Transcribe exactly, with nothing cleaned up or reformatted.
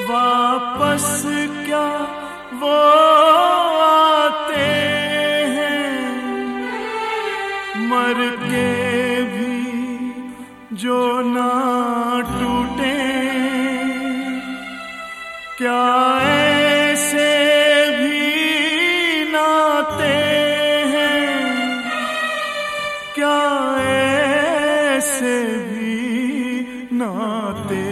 वापस क्या वो आते हैं, मर के भी जो ना टूटे। क्या ऐसे भी नाते हैं, क्या ऐसे भी नाते